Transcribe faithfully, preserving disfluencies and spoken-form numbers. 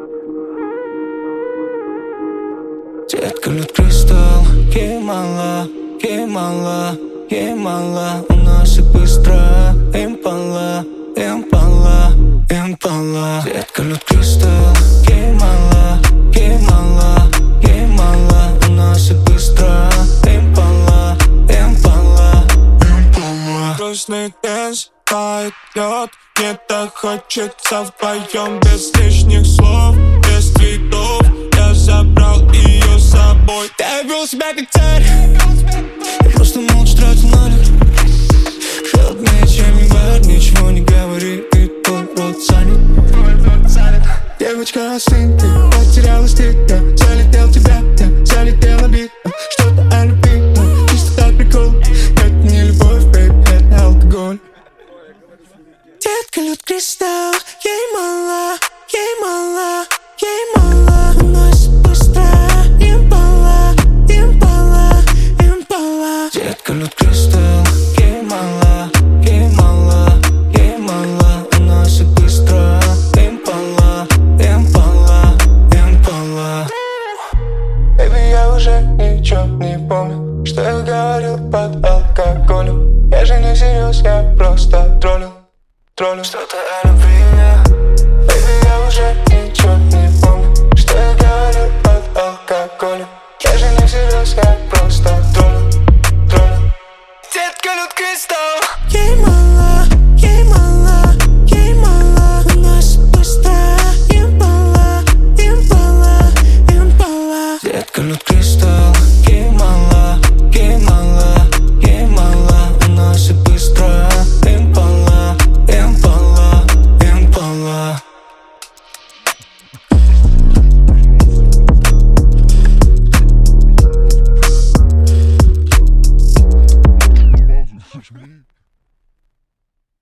Детка, лед кристалл, ей мало, ей мало, ей мало. У нас и быстро, импала, импала, импала. Детка, лед кристалл, ей мало, ей мало, ей мало. У нас и быстро, импала, импала, импала. Грустный день, тает лед, мне так хочется вдвоем, без лишних слов, без цветов. Я забрал ее с собой. Я вел себя как царь, я просто молча тратил налик. Холоднее, чем январь, ничего не говори, и твой рот занят. Девочка, остынь, ты потеряла стыд. Я залетел в тебя, я залетел обид. Что-то о любви, но чисто так прикол. Это не любовь, бэйб, это алкоголь. Детка, лед кристалл, ей мало, ей мало, ей мало. Уносит быстро, импала, импала, импала. Детка, лед кристалл, ей мало, ей мало, ей мало. Уносит быстро, импала, импала, импала. Baby, я уже ничего не помню, что я говорил под алкоголем. Я же не всерьез, я просто троллил, троллил. Что-то о любви. Baby, я уже ничего не помню, что я говорил под алкоголем. Я же не всерьез, я просто троллил, троллил. Детка, лед кристалл.